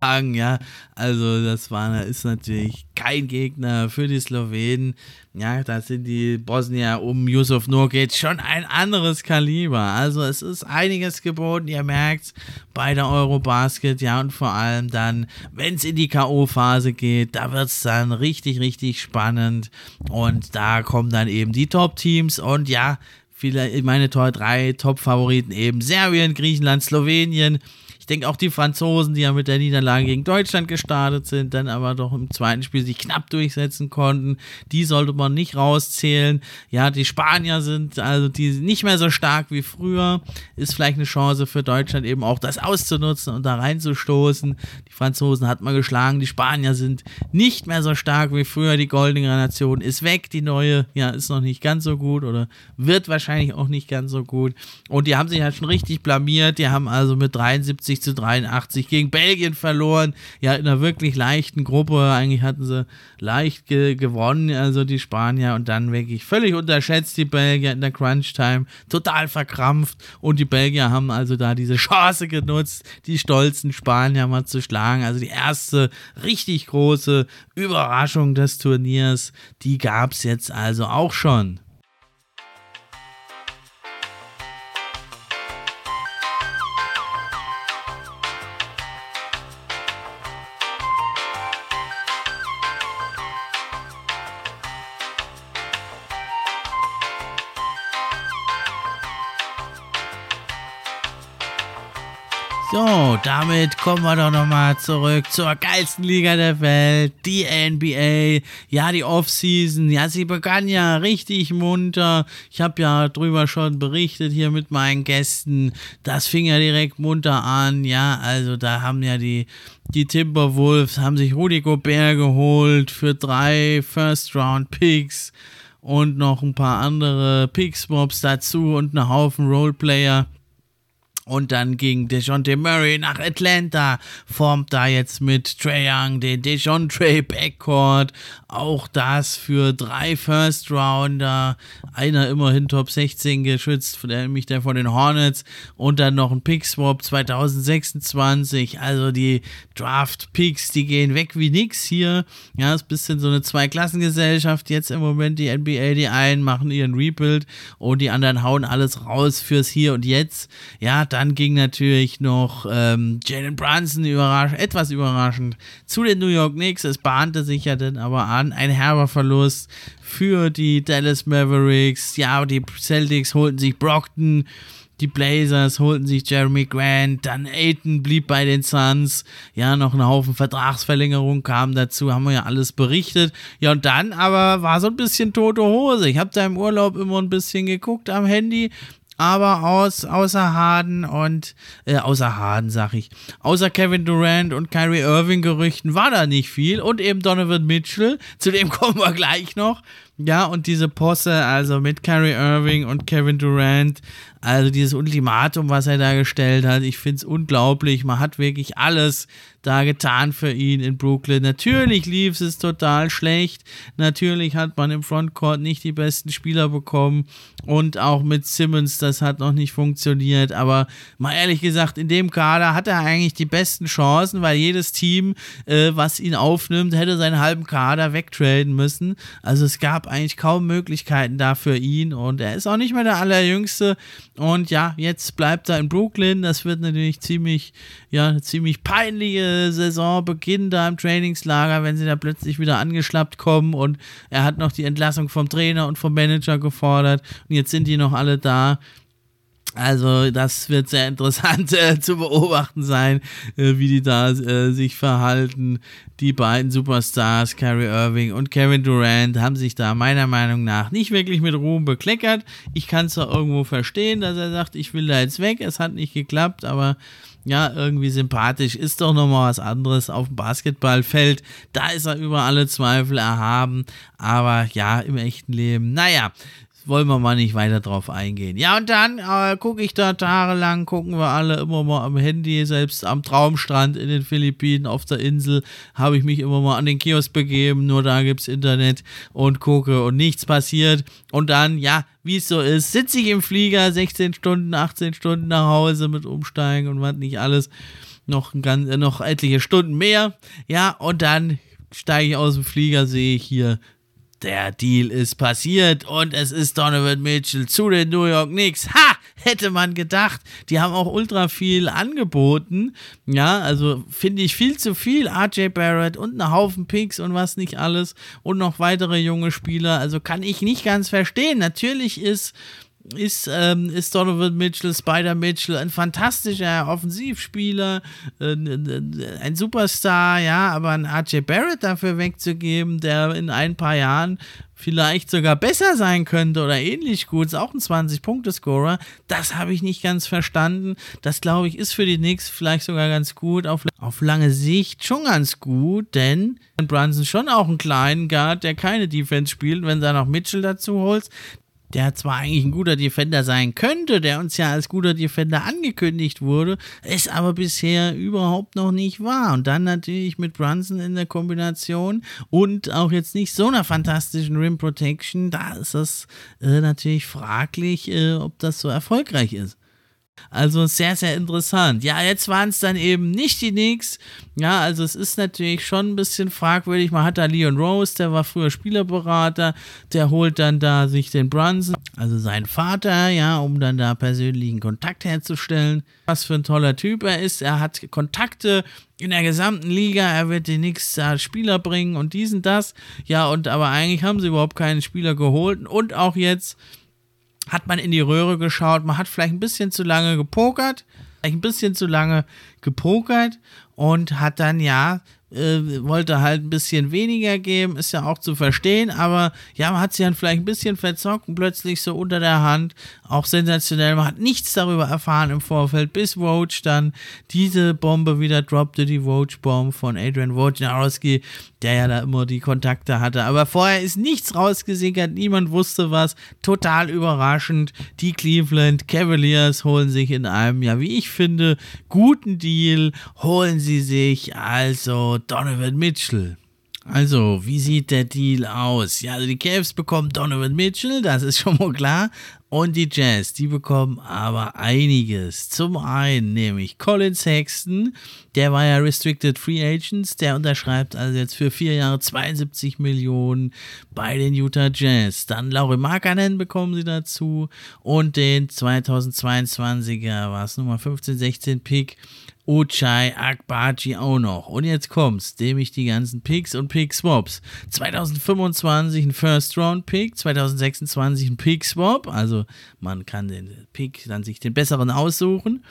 sagen, ja, also das war, ist natürlich kein Gegner für die Slowenen. Ja, da sind die Bosnier um Yusuf Nurkic schon ein anderes Kaliber. Also es ist einiges geboten, ihr merkt's, bei der Eurobasket, ja, und vor allem dann, wenn es in die K O-Phase geht, da wird's dann richtig, richtig spannend und da kommen dann eben die Top-Teams und ja, viele, meine drei Top-Favoriten eben Serbien, Griechenland, Slowenien. Ich denke auch die Franzosen, die ja mit der Niederlage gegen Deutschland gestartet sind, dann aber doch im zweiten Spiel sich knapp durchsetzen konnten, die sollte man nicht rauszählen. Ja, die Spanier sind also die nicht mehr so stark wie früher, ist vielleicht eine Chance für Deutschland eben auch das auszunutzen und da reinzustoßen. Die Franzosen hat man geschlagen, die Spanier sind nicht mehr so stark wie früher, die goldene Nation ist weg, die neue, ja, ist noch nicht ganz so gut oder wird wahrscheinlich auch nicht ganz so gut und die haben sich halt schon richtig blamiert, die haben also mit dreiundsiebzig zu dreiundachtzig gegen Belgien verloren, ja, in einer wirklich leichten Gruppe, eigentlich hatten sie leicht ge- gewonnen, also die Spanier und dann wirklich völlig unterschätzt die Belgier in der Crunch-Time, total verkrampft und die Belgier haben also da diese Chance genutzt, die stolzen Spanier mal zu schlagen, also die erste richtig große Überraschung des Turniers, die gab es jetzt also auch schon. So, damit kommen wir doch nochmal zurück zur geilsten Liga der Welt, die N B A. Ja, die Offseason, ja, sie begann ja richtig munter. Ich habe ja drüber schon berichtet hier mit meinen Gästen. Das fing ja direkt munter an, ja, also da haben ja die, die Timberwolves, haben sich Rudy Gobert geholt für drei First-Round-Picks und noch ein paar andere Pick-Swaps dazu und einen Haufen Roleplayer. Und dann ging DeJounte Murray nach Atlanta, formt da jetzt mit Trae Young den DeJounte Backcourt. Auch das für drei First-Rounder. Einer immerhin Top sechzehn geschützt, nämlich der von den Hornets. Und dann noch ein Pick-Swap zwanzig sechsundzwanzig. Also die Draft-Picks, die gehen weg wie nix hier. Ja, ist ein bisschen so eine Zweiklassengesellschaft. Jetzt im Moment die N B A, die einen machen ihren Rebuild und die anderen hauen alles raus fürs Hier und Jetzt. Ja, dann ging natürlich noch ähm, Jalen Brunson überrasch- etwas überraschend zu den New York Knicks. Es bahnte sich ja dann aber an, ein herber Verlust für die Dallas Mavericks. Ja, die Celtics holten sich Brogdon, die Blazers holten sich Jeremy Grant, dann Ayton blieb bei den Suns. Ja, noch ein Haufen Vertragsverlängerung kam dazu, haben wir ja alles berichtet. Ja, und dann aber war so ein bisschen tote Hose. Ich habe da im Urlaub immer ein bisschen geguckt am Handy, aber aus, außer Harden und, äh, außer Harden sag ich, außer Kevin Durant und Kyrie Irving Gerüchten war da nicht viel und eben Donovan Mitchell, zu dem kommen wir gleich noch. Ja, und diese Posse, also mit Kyrie Irving und Kevin Durant, also dieses Ultimatum, was er da gestellt hat, ich finde es unglaublich. Man hat wirklich alles da getan für ihn in Brooklyn. Natürlich lief es total schlecht. Natürlich hat man im Frontcourt nicht die besten Spieler bekommen. Und auch mit Simmons, das hat noch nicht funktioniert. Aber mal ehrlich gesagt, in dem Kader hat er eigentlich die besten Chancen, weil jedes Team, äh, was ihn aufnimmt, hätte seinen halben Kader wegtraden müssen. Also es gab eigentlich kaum Möglichkeiten da für ihn. Und er ist auch nicht mehr der Allerjüngste. Und ja, jetzt bleibt er in Brooklyn. Das wird natürlich ziemlich, ja, eine ziemlich peinliche Saisonbeginn da im Trainingslager, wenn sie da plötzlich wieder angeschlappt kommen. Und er hat noch die Entlassung vom Trainer und vom Manager gefordert. Und jetzt sind die noch alle da. Also das wird sehr interessant äh, zu beobachten sein, äh, wie die da äh, sich verhalten. Die beiden Superstars, Kyrie Irving und Kevin Durant, haben sich da meiner Meinung nach nicht wirklich mit Ruhm bekleckert. Ich kann es doch irgendwo verstehen, dass er sagt, ich will da jetzt weg. Es hat nicht geklappt, aber ja, irgendwie sympathisch ist doch nochmal was anderes auf dem Basketballfeld. Da ist er über alle Zweifel erhaben. Aber ja, im echten Leben, naja, wollen wir mal nicht weiter drauf eingehen. Ja, und dann äh, gucke ich da tagelang, gucken wir alle immer mal am Handy, selbst am Traumstrand in den Philippinen auf der Insel habe ich mich immer mal an den Kiosk begeben, nur da gibt's Internet und gucke und nichts passiert. Und dann, ja, wie es so ist, sitze ich im Flieger, sechzehn Stunden, achtzehn Stunden nach Hause mit Umsteigen und was nicht alles. noch, ganz, noch etliche Stunden mehr. Ja, und dann steige ich aus dem Flieger, sehe ich hier, der Deal ist passiert und es ist Donovan Mitchell zu den New York Knicks. Ha! Hätte man gedacht. Die haben auch ultra viel angeboten. Ja, also finde ich viel zu viel. R J Barrett und ein Haufen Picks und was nicht alles. Und noch weitere junge Spieler. Also kann ich nicht ganz verstehen. Natürlich ist Ist, ähm, ist Donovan Mitchell, Spider Mitchell, ein fantastischer Offensivspieler, äh, ein Superstar, ja, aber einen R J Barrett dafür wegzugeben, der in ein paar Jahren vielleicht sogar besser sein könnte oder ähnlich gut, ist auch ein zwanzig-Punkte-Scorer, das habe ich nicht ganz verstanden. Das, glaube ich, ist für die Knicks vielleicht sogar ganz gut, auf, auf lange Sicht schon ganz gut, denn Brunson schon auch einen kleinen Guard, der keine Defense spielt, wenn du da noch Mitchell dazu holst, der zwar eigentlich ein guter Defender sein könnte, der uns ja als guter Defender angekündigt wurde, es aber bisher überhaupt noch nicht war. Und dann natürlich mit Brunson in der Kombination und auch jetzt nicht so einer fantastischen Rim Protection, da ist es äh, natürlich fraglich, äh, ob das so erfolgreich ist. Also sehr, sehr interessant. Ja, jetzt waren es dann eben nicht die Knicks. Ja, also es ist natürlich schon ein bisschen fragwürdig. Man hat da Leon Rose, der war früher Spielerberater, der holt dann da sich den Brunson, also seinen Vater, ja, um dann da persönlichen Kontakt herzustellen. Was für ein toller Typ er ist. Er hat Kontakte in der gesamten Liga, er wird die Knicks da Spieler bringen und dies und das. Ja, und aber eigentlich haben sie überhaupt keinen Spieler geholt und auch jetzt hat man in die Röhre geschaut, man hat vielleicht ein bisschen zu lange gepokert, vielleicht ein bisschen zu lange gepokert und hat dann, ja, äh, wollte halt ein bisschen weniger geben, ist ja auch zu verstehen, aber ja, man hat sich dann vielleicht ein bisschen verzockt und plötzlich so unter der Hand, auch sensationell, man hat nichts darüber erfahren im Vorfeld, bis Woj dann diese Bombe wieder droppte, die Woj-Bomb von Adrian Wojnarowski, der ja da immer die Kontakte hatte, aber vorher ist nichts rausgesickert, niemand wusste was, total überraschend, die Cleveland Cavaliers holen sich in einem, ja, wie ich finde, guten Deal, holen sie sich also Donovan Mitchell. Also, wie sieht der Deal aus? Ja, also die Cavs bekommen Donovan Mitchell, das ist schon mal klar. Und die Jazz, die bekommen aber einiges. Zum einen nämlich Colin Sexton, der war ja Restricted Free Agents, der unterschreibt also jetzt für vier Jahre zweiundsiebzig Millionen bei den Utah Jazz. Dann Lauri Markkanen bekommen sie dazu und den zweitausendzweiundzwanziger, war es Nummer fünfzehn sechzehn Pick, Ochai Agbaji auch noch. Und jetzt kommt's, nämlich die ganzen Picks und Pick-Swaps. zweitausendfünfundzwanzig ein First-Round-Pick, zweitausendsechsundzwanzig ein Pick-Swap, also man kann den Pick dann sich den besseren aussuchen.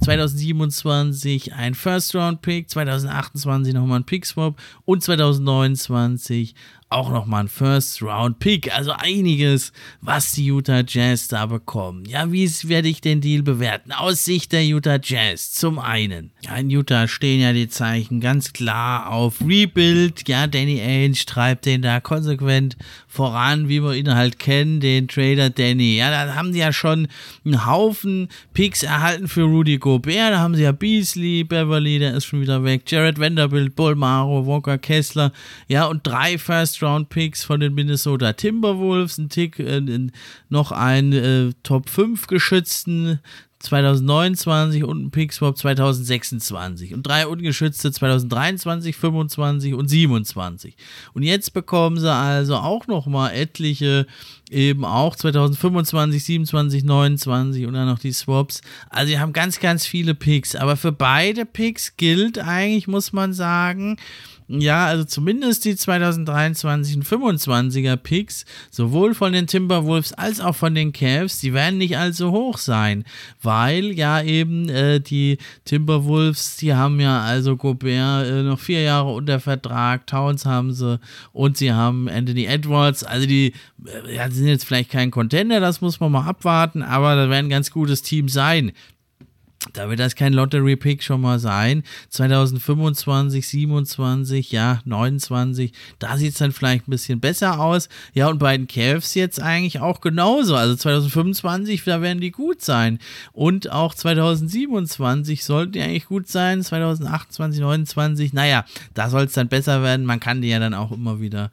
zweitausendsiebenundzwanzig ein First-Round-Pick, zweitausendachtundzwanzig nochmal ein Pick-Swap und zweitausendneunundzwanzig auch nochmal ein First-Round-Pick, also einiges, was die Utah Jazz da bekommen. Ja, wie werde ich den Deal bewerten? Aus Sicht der Utah Jazz, zum einen. Ja, in Utah stehen ja die Zeichen ganz klar auf Rebuild. Ja, Danny Ainge treibt den da konsequent voran, wie wir ihn halt kennen, den Trader Danny. Ja, da haben die ja schon einen Haufen Picks erhalten für Rudy Gobert. Da haben sie ja Beasley, Beverly, der ist schon wieder weg, Jared Vanderbilt, Bolmaro, Walker Kessler, ja, und drei First Round Picks von den Minnesota Timberwolves, ein Tick, äh, noch einen äh, Top fünf geschützten zweitausendneunundzwanzig und ein Pick-Swap zweitausendsechsundzwanzig und drei ungeschützte zweitausenddreiundzwanzig, fünfundzwanzig und siebenundzwanzig. Und jetzt bekommen sie also auch nochmal etliche, eben auch zweitausendfünfundzwanzig, siebenundzwanzig, neunundzwanzig und dann noch die Swaps. Also sie haben ganz, ganz viele Picks, aber für beide Picks gilt eigentlich, muss man sagen, ja, also zumindest die zweitausenddreiundzwanzig und fünfundzwanziger Picks, sowohl von den Timberwolves als auch von den Cavs, die werden nicht allzu hoch sein, weil ja eben äh, die Timberwolves, die haben ja also Gobert äh, noch vier Jahre unter Vertrag, Towns haben sie und sie haben Anthony Edwards, also die, äh, ja, die sind jetzt vielleicht kein Contender, das muss man mal abwarten, aber da werden ein ganz gutes Team sein. Da wird das kein Lottery-Pick schon mal sein. zweitausendfünfundzwanzig, siebenundzwanzig, ja, neunundzwanzig, da sieht es dann vielleicht ein bisschen besser aus. Ja, und bei den Cavs jetzt eigentlich auch genauso. Also zweitausendfünfundzwanzig, da werden die gut sein. Und auch zweitausendsiebenundzwanzig sollten die eigentlich gut sein. zweitausendachtundzwanzig, neunundzwanzig, naja, da soll es dann besser werden. Man kann die ja dann auch immer wieder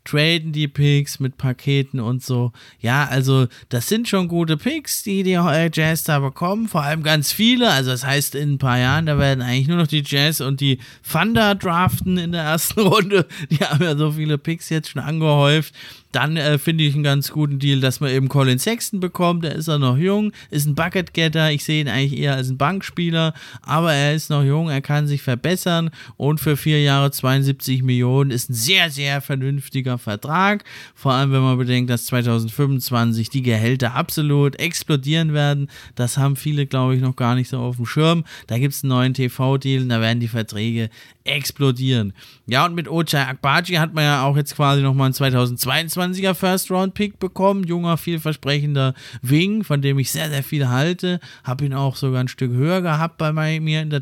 traden die Picks mit Paketen und so. Ja, also das sind schon gute Picks, die die Jazz da bekommen, vor allem ganz viele, also das heißt in ein paar Jahren, da werden eigentlich nur noch die Jazz und die Thunder draften in der ersten Runde, die haben ja so viele Picks jetzt schon angehäuft. Dann äh, finde ich einen ganz guten Deal, dass man eben Colin Sexton bekommt. Der ist ja noch jung, ist ein Bucket-Getter. Ich sehe ihn eigentlich eher als einen Bankspieler, aber er ist noch jung, er kann sich verbessern und für vier Jahre zweiundsiebzig Millionen ist ein sehr, sehr vernünftiger Vertrag. Vor allem, wenn man bedenkt, dass zwanzig fünfundzwanzig die Gehälter absolut explodieren werden. Das haben viele, glaube ich, noch gar nicht so auf dem Schirm. Da gibt es einen neuen T V-Deal und da werden die Verträge explodieren. Ja, und mit Ochai Agbaji hat man ja auch jetzt quasi nochmal einen zweitausendzweiundzwanziger First-Round-Pick bekommen. Junger, vielversprechender Wing, von dem ich sehr, sehr viel halte. Habe ihn auch sogar ein Stück höher gehabt bei mir in der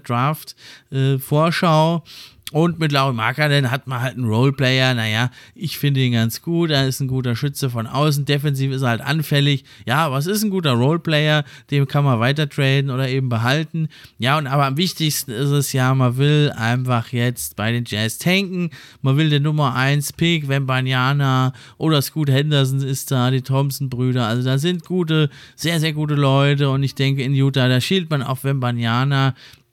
Draft-Vorschau. Äh, Und mit Lauri Markkanen hat man halt einen Roleplayer, naja, ich finde ihn ganz gut, er ist ein guter Schütze von außen, defensiv ist er halt anfällig, ja, was ist ein guter Roleplayer, den kann man weiter traden oder eben behalten, ja, und aber am wichtigsten ist es ja, man will einfach jetzt bei den Jazz tanken, man will den Nummer eins Pick, Wembanyama oder Scoot Henderson ist da, die Thompson-Brüder, also da sind gute, sehr, sehr gute Leute und ich denke in Utah, da schielt man auf Wembanyama.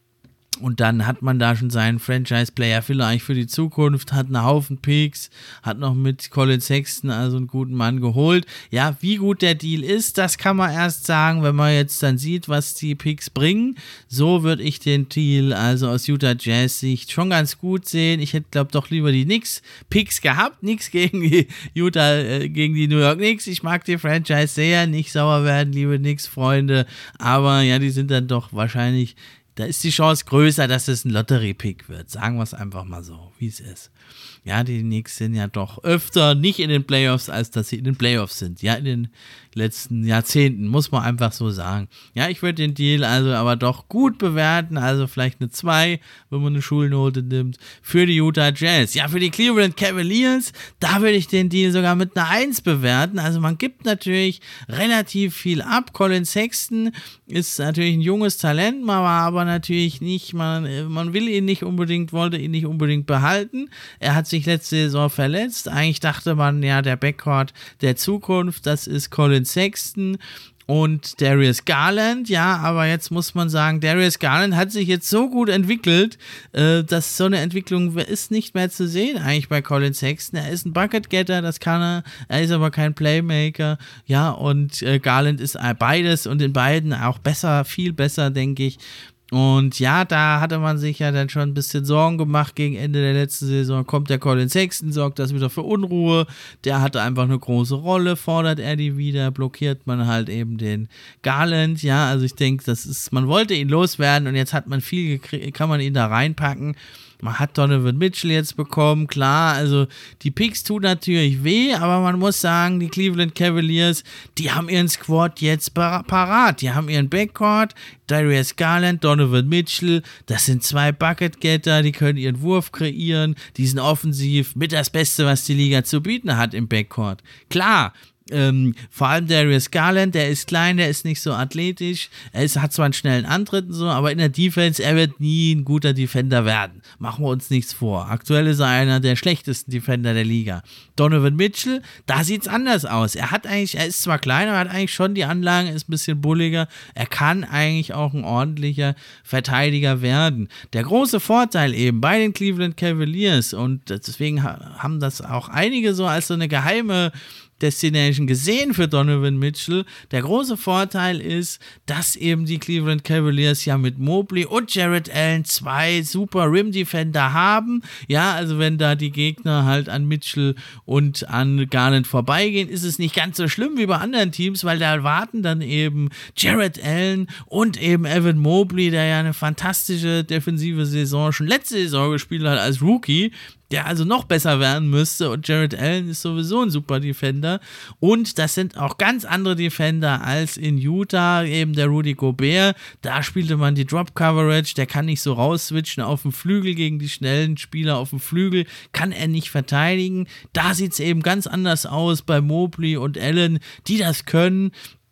Und dann hat man da schon seinen Franchise-Player vielleicht für die Zukunft, hat einen Haufen Picks, hat noch mit Colin Sexton also einen guten Mann geholt. Ja, wie gut der Deal ist, das kann man erst sagen, wenn man jetzt dann sieht, was die Picks bringen. So würde ich den Deal also aus Utah Jazz Sicht schon ganz gut sehen. Ich hätte, glaube doch lieber die Knicks-Picks gehabt. Nichts gegen die Utah, äh, gegen die New York Knicks. Ich mag die Franchise sehr, nicht sauer werden, liebe Knicks-Freunde. Aber ja, die sind dann doch wahrscheinlich... Da ist die Chance größer, dass es ein Lottery-Pick wird. Sagen wir es einfach mal so, wie es ist. Ja, die Knicks sind ja doch öfter nicht in den Playoffs, als dass sie in den Playoffs sind. Ja, in den letzten Jahrzehnten, muss man einfach so sagen. Ja, ich würde den Deal also aber doch gut bewerten, also vielleicht eine zwei, wenn man eine Schulnote nimmt, für die Utah Jazz. Ja, für die Cleveland Cavaliers, da würde ich den Deal sogar mit einer eins bewerten. Also man gibt natürlich relativ viel ab. Colin Sexton ist natürlich ein junges Talent, man war aber natürlich nicht, man, man will ihn nicht unbedingt, wollte ihn nicht unbedingt behalten. Er hat sich letzte Saison verletzt. Eigentlich dachte man, ja, der Backcourt der Zukunft, das ist Colin Sexton und Darius Garland, ja, aber jetzt muss man sagen, Darius Garland hat sich jetzt so gut entwickelt, äh, dass so eine Entwicklung ist nicht mehr zu sehen eigentlich bei Colin Sexton. Er ist ein Bucket-Getter, das kann er, er ist aber kein Playmaker, ja, und äh, Garland ist beides und in beiden auch besser, viel besser, denke ich. Und ja, da hatte man sich ja dann schon ein bisschen Sorgen gemacht gegen Ende der letzten Saison. Kommt der Colin Sexton, sorgt das wieder für Unruhe. Der hatte einfach eine große Rolle, fordert er die wieder, blockiert man halt eben den Garland. Ja, also ich denke, das ist, man wollte ihn loswerden und jetzt hat man viel gekriegt, kann man ihn da reinpacken. Man hat Donovan Mitchell jetzt bekommen, klar, also die Picks tun natürlich weh, aber man muss sagen, die Cleveland Cavaliers, die haben ihren Squad jetzt parat, die haben ihren Backcourt, Darius Garland, Donovan Mitchell, das sind zwei Bucket-Getter, die können ihren Wurf kreieren, die sind offensiv mit das Beste, was die Liga zu bieten hat im Backcourt. Klar, Ähm, vor allem Darius Garland, der ist klein, der ist nicht so athletisch, er ist, hat zwar einen schnellen Antritt und so, aber in der Defense, er wird nie ein guter Defender werden. Machen wir uns nichts vor. Aktuell ist er einer der schlechtesten Defender der Liga. Donovan Mitchell, da sieht es anders aus. Er hat eigentlich, er ist zwar klein, aber er hat eigentlich schon die Anlagen, ist ein bisschen bulliger. Er kann eigentlich auch ein ordentlicher Verteidiger werden. Der große Vorteil eben bei den Cleveland Cavaliers, und deswegen haben das auch einige so als so eine geheime Destination gesehen für Donovan Mitchell. Der große Vorteil ist, dass eben die Cleveland Cavaliers ja mit Mobley und Jarrett Allen zwei super Rim-Defender haben. Ja, also wenn da die Gegner halt an Mitchell und an Garland vorbeigehen, ist es nicht ganz so schlimm wie bei anderen Teams, weil da warten dann eben Jarrett Allen und eben Evan Mobley, der ja eine fantastische defensive Saison schon letzte Saison gespielt hat als Rookie, der also noch besser werden müsste, und Jarrett Allen ist sowieso ein super Defender und das sind auch ganz andere Defender als in Utah, eben der Rudy Gobert, da spielte man die Drop-Coverage, der kann nicht so rausswitchen auf dem Flügel gegen die schnellen Spieler auf dem Flügel, kann er nicht verteidigen, da sieht es eben ganz anders aus bei Mobley und Allen, die das können.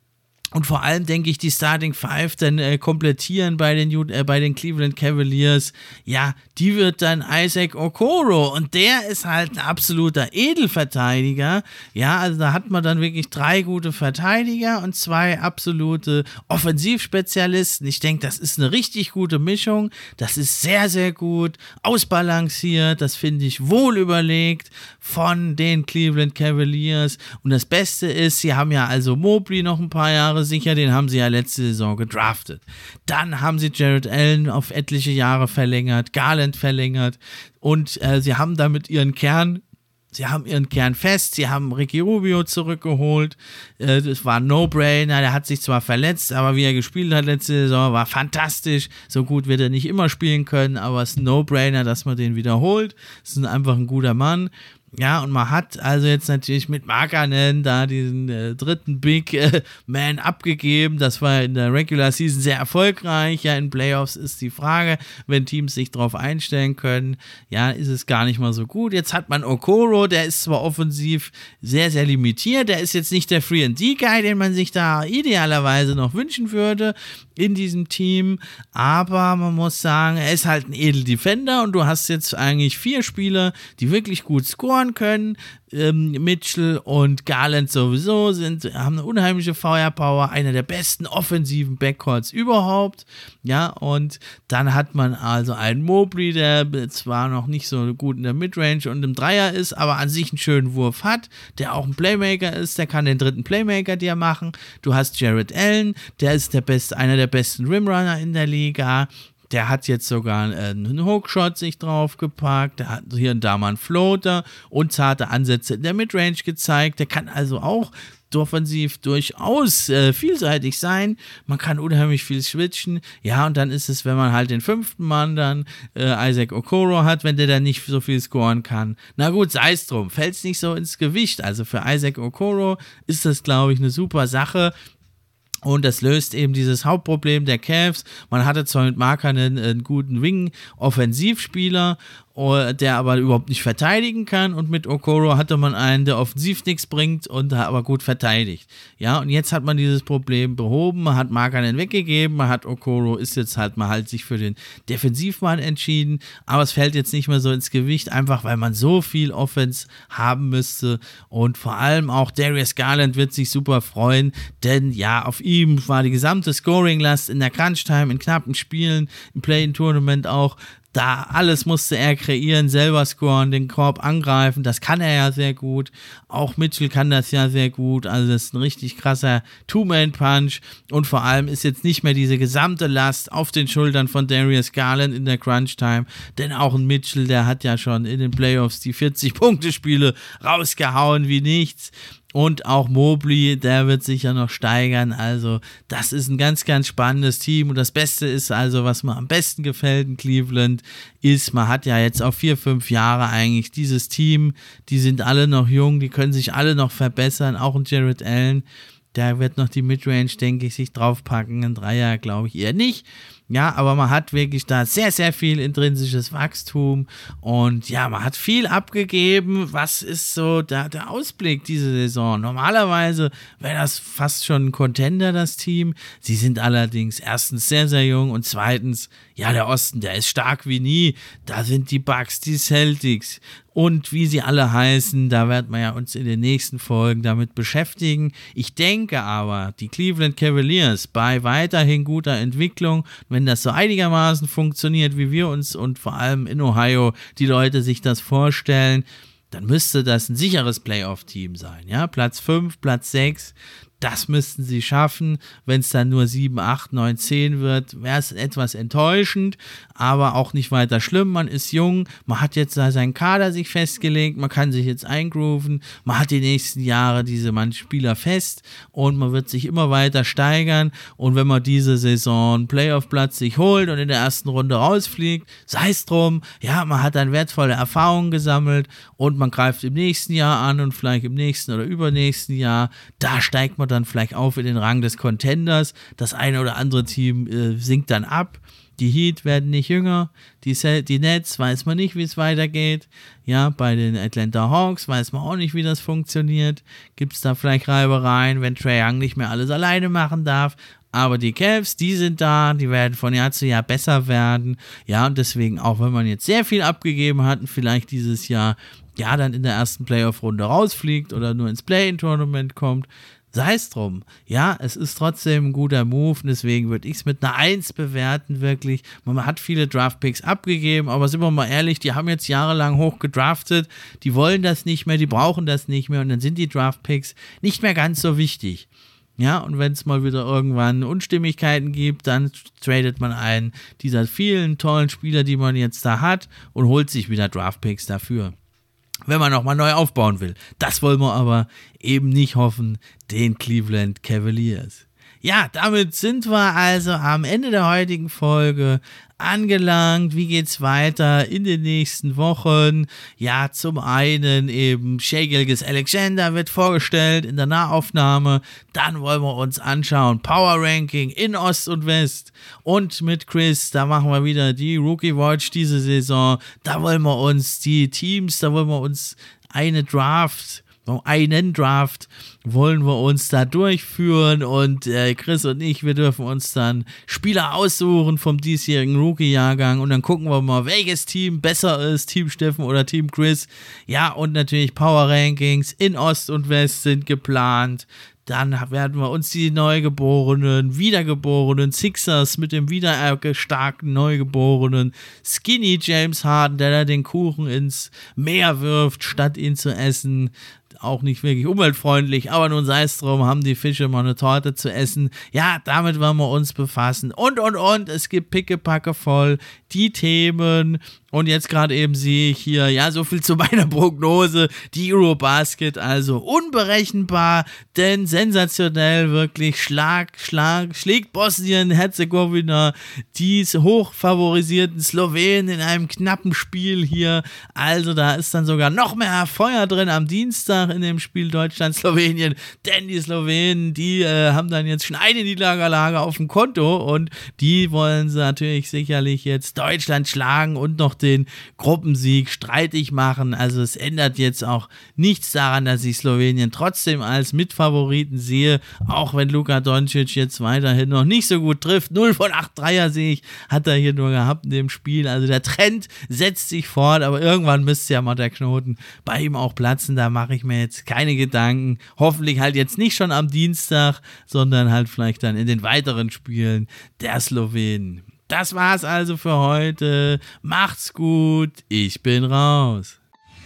Und vor allem denke ich, die Starting Five dann äh, komplettieren bei den, äh, bei den Cleveland Cavaliers. Ja, die wird dann Isaac Okoro. Und der ist halt ein absoluter Edelverteidiger. Ja, also da hat man dann wirklich drei gute Verteidiger und zwei absolute Offensivspezialisten. Ich denke, das ist eine richtig gute Mischung. Das ist sehr, sehr gut ausbalanciert. Das finde ich wohl überlegt von den Cleveland Cavaliers. Und das Beste ist, sie haben ja also Mobley noch ein paar Jahre sicher, den haben sie ja letzte Saison gedraftet. Dann haben sie Jarrett Allen auf etliche Jahre verlängert, Garland verlängert und äh, sie haben damit ihren Kern, sie haben ihren Kern fest, sie haben Ricky Rubio zurückgeholt, äh, das war ein No-Brainer, der hat sich zwar verletzt, aber wie er gespielt hat letzte Saison, war fantastisch, so gut wird er nicht immer spielen können, aber es ist ein No-Brainer, dass man den wiederholt, es ist einfach ein guter Mann. Ja, und man hat also jetzt natürlich mit Markkanen da diesen äh, dritten Big äh, Man abgegeben. Das war in der Regular Season sehr erfolgreich. Ja, in Playoffs ist die Frage, wenn Teams sich drauf einstellen können, ja, ist es gar nicht mal so gut. Jetzt hat man Okoro, der ist zwar offensiv sehr, sehr limitiert. Der ist jetzt nicht der Free and D-Guy, den man sich da idealerweise noch wünschen würde in diesem Team. Aber man muss sagen, er ist halt ein Edel-Defender und du hast jetzt eigentlich vier Spieler, die wirklich gut scoren können. Ähm, Mitchell und Garland sowieso sind, haben eine unheimliche Firepower, einer der besten offensiven Backcourts überhaupt. Ja, und dann hat man also einen Mobley, der zwar noch nicht so gut in der Midrange und im Dreier ist, aber an sich einen schönen Wurf hat, der auch ein Playmaker ist, der kann den dritten Playmaker dir machen. Du hast Jarrett Allen, der ist der beste, einer der besten Rimrunner in der Liga. Der hat jetzt sogar einen Hookshot sich draufgepackt, der hat hier und da mal einen Floater und zarte Ansätze in der Midrange gezeigt. Der kann also auch offensiv durchaus äh, vielseitig sein. Man kann unheimlich viel switchen. Ja, und dann ist es, wenn man halt den fünften Mann dann äh, Isaac Okoro hat, wenn der dann nicht so viel scoren kann. Na gut, sei es drum. Fällt es nicht so ins Gewicht. Also für Isaac Okoro ist das, glaube ich, eine super Sache. Und das löst eben dieses Hauptproblem der Cavs. Man hatte zwar mit Markkanen einen, einen guten Wing-Offensivspieler, der aber überhaupt nicht verteidigen kann, und mit Okoro hatte man einen, der offensiv nichts bringt und aber gut verteidigt. Ja, und jetzt hat man dieses Problem behoben, man hat Markkanen weggegeben, man hat Okoro, ist jetzt halt mal halt sich für den Defensivmann entschieden, aber es fällt jetzt nicht mehr so ins Gewicht, einfach weil man so viel Offense haben müsste, und vor allem auch Darius Garland wird sich super freuen, denn ja, auf ihm war die gesamte Scoring-Last in der Crunch-Time, in knappen Spielen, im Play-in-Tournament auch. Da alles musste er kreieren, selber scoren, den Korb angreifen, das kann er ja sehr gut. Auch Mitchell kann das ja sehr gut, also das ist ein richtig krasser Two-Man-Punch, und vor allem ist jetzt nicht mehr diese gesamte Last auf den Schultern von Darius Garland in der Crunch-Time, denn auch ein Mitchell, der hat ja schon in den Playoffs die vierzig-Punkte-Spiele rausgehauen wie nichts. Und auch Mobley, der wird sich ja noch steigern, also das ist ein ganz, ganz spannendes Team, und das Beste ist also, was mir am besten gefällt in Cleveland, ist, man hat ja jetzt auf vier, fünf Jahre eigentlich dieses Team, die sind alle noch jung, die können sich alle noch verbessern, auch ein Jarrett Allen, der wird noch die Midrange, denke ich, sich draufpacken, ein Dreier glaube ich eher nicht. Ja, aber man hat wirklich da sehr, sehr viel intrinsisches Wachstum, und ja, man hat viel abgegeben. Was ist so der, der Ausblick diese Saison? Normalerweise wäre das fast schon ein Contender, das Team. Sie sind allerdings erstens sehr, sehr jung, und zweitens, ja, der Osten, der ist stark wie nie. Da sind die Bucks, die Celtics und wie sie alle heißen, da werden wir ja uns in den nächsten Folgen damit beschäftigen. Ich denke aber, die Cleveland Cavaliers bei weiterhin guter Entwicklung, wenn das so einigermaßen funktioniert, wie wir uns und vor allem in Ohio die Leute sich das vorstellen, dann müsste das ein sicheres Playoff-Team sein. Ja, Platz fünf, Platz sechs, das müssten sie schaffen. Wenn es dann nur sieben, acht, neun, zehn wird, wäre es etwas enttäuschend, aber auch nicht weiter schlimm. Man ist jung, man hat jetzt da seinen Kader sich festgelegt, man kann sich jetzt eingrooven, man hat die nächsten Jahre diese manchen Spieler fest, und man wird sich immer weiter steigern, und wenn man diese Saison einen Playoff-Platz sich holt und in der ersten Runde rausfliegt, sei es drum, ja, man hat dann wertvolle Erfahrungen gesammelt, und man greift im nächsten Jahr an und vielleicht im nächsten oder übernächsten Jahr, da steigt man dann vielleicht auf in den Rang des Contenders. Das eine oder andere Team äh, sinkt dann ab. Die Heat werden nicht jünger, die, die Nets weiß man nicht, wie es weitergeht. Ja, bei den Atlanta Hawks weiß man auch nicht, wie das funktioniert. Gibt es da vielleicht Reibereien, wenn Trae Young nicht mehr alles alleine machen darf? Aber die Cavs, die sind da, die werden von Jahr zu Jahr besser werden. Ja, und deswegen, auch wenn man jetzt sehr viel abgegeben hat und vielleicht dieses Jahr ja dann in der ersten Playoff-Runde rausfliegt oder nur ins Play-In-Tournament kommt, sei es drum. Ja, es ist trotzdem ein guter Move, und deswegen würde ich es mit einer eins bewerten, wirklich. Man hat viele Draft-Picks abgegeben, aber sind wir mal ehrlich, die haben jetzt jahrelang hoch gedraftet, die wollen das nicht mehr, die brauchen das nicht mehr, und dann sind die Draft-Picks nicht mehr ganz so wichtig. Ja, und wenn es mal wieder irgendwann Unstimmigkeiten gibt, dann tradet man einen dieser vielen tollen Spieler, die man jetzt da hat, und holt sich wieder Draft-Picks dafür, wenn man nochmal neu aufbauen will. Das wollen wir aber eben nicht hoffen, den Cleveland Cavaliers. Ja, damit sind wir also am Ende der heutigen Folge angelangt. Wie geht's weiter in den nächsten Wochen? Ja, zum einen eben Shai Gilgeous-Alexander wird vorgestellt in der Nahaufnahme. Dann wollen wir uns anschauen Power Ranking in Ost und West. Und mit Chris, da machen wir wieder die Rookie Watch diese Saison. Da wollen wir uns die Teams, da wollen wir uns eine Draft einen Draft wollen wir uns da durchführen, und äh, Chris und ich, wir dürfen uns dann Spieler aussuchen vom diesjährigen Rookie-Jahrgang, und dann gucken wir mal, welches Team besser ist, Team Steffen oder Team Chris. Ja, und natürlich Power Rankings in Ost und West sind geplant. Dann werden wir uns die Neugeborenen, Wiedergeborenen Sixers mit dem wiedergestarkten Neugeborenen Skinny James Harden, der da den Kuchen ins Meer wirft, statt ihn zu essen. Auch nicht wirklich umweltfreundlich, aber nun sei es drum, haben die Fische mal eine Torte zu essen. Ja, damit wollen wir uns befassen. Und, und, und, es gibt pickepacke voll die Themen. Und jetzt gerade eben sehe ich hier, ja, so viel zu meiner Prognose, die Eurobasket, also unberechenbar, denn sensationell, wirklich, Schlag, Schlag, schlägt Bosnien-Herzegowina die hochfavorisierten Slowenen in einem knappen Spiel hier. Also da ist dann sogar noch mehr Feuer drin am Dienstag in dem Spiel Deutschland-Slowenien, denn die Slowenen, die äh, haben dann jetzt schon eine Niederlage auf dem Konto, und die wollen sie natürlich sicherlich jetzt Deutschland schlagen und noch den Gruppensieg streitig machen. Also es ändert jetzt auch nichts daran, dass ich Slowenien trotzdem als Mitfavoriten sehe, auch wenn Luka Doncic jetzt weiterhin noch nicht so gut trifft. null von acht Dreier sehe ich, hat er hier nur gehabt in dem Spiel. Also der Trend setzt sich fort, aber irgendwann müsste ja mal der Knoten bei ihm auch platzen. Da mache ich mir jetzt keine Gedanken. Hoffentlich halt jetzt nicht schon am Dienstag, sondern halt vielleicht dann in den weiteren Spielen der Slowenen. Das war's also für heute. Macht's gut. Ich bin raus.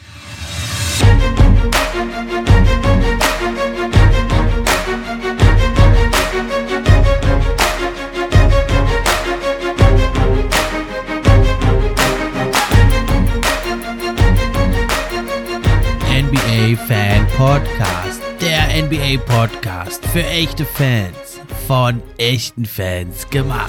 N B A Fan Podcast. Der N B A Podcast für echte Fans. Von echten Fans gemacht.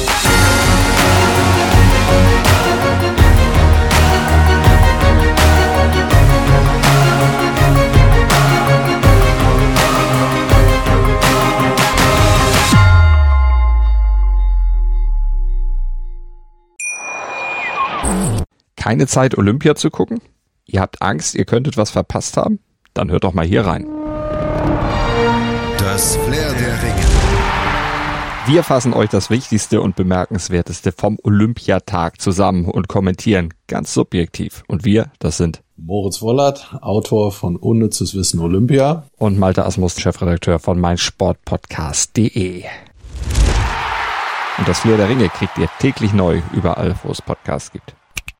Keine Zeit, Olympia zu gucken? Ihr habt Angst, ihr könntet was verpasst haben? Dann hört doch mal hier rein. Das Flair der Ringe. Wir fassen euch das Wichtigste und Bemerkenswerteste vom Olympiatag zusammen und kommentieren ganz subjektiv. Und wir, das sind Moritz Wollert, Autor von Unnützes Wissen Olympia. Und Malte Asmus, Chefredakteur von meinsportpodcast punkt de. Und das Flair der Ringe kriegt ihr täglich neu überall, wo es Podcasts gibt.